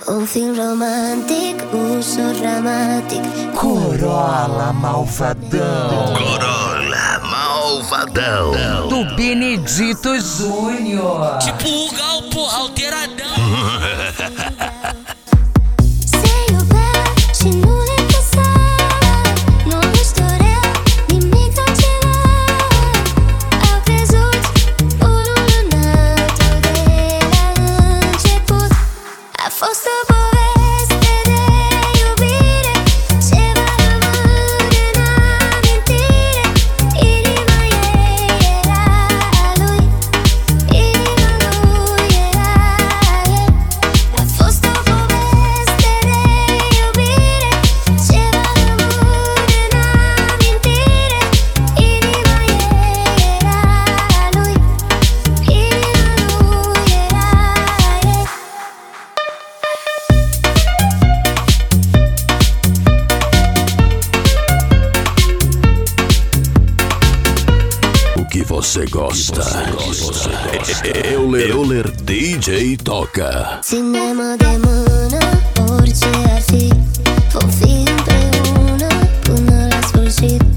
Un film romantic, ușor dramatic. Corolla Malvadão. Corolla Malvadão. Do Benedito Júnior. Tipo o Gal, pô, alteradão. Se iubeam și nu ne păsa, nu își doream nimic altceva. Au crezut unul în altul de la început. A fost o poveste de iubire ce va rămâne în amintire. Inima ei era a lui, inima lui era a ei. A fost o poveste de iubire ce va rămâne în amintire. Inima ei era a lui, inima lui era a ei. O que você gosta? Euler DJ toca. Ține-mă de mână, orice ar fi, vom fi împreună până la sfârșit.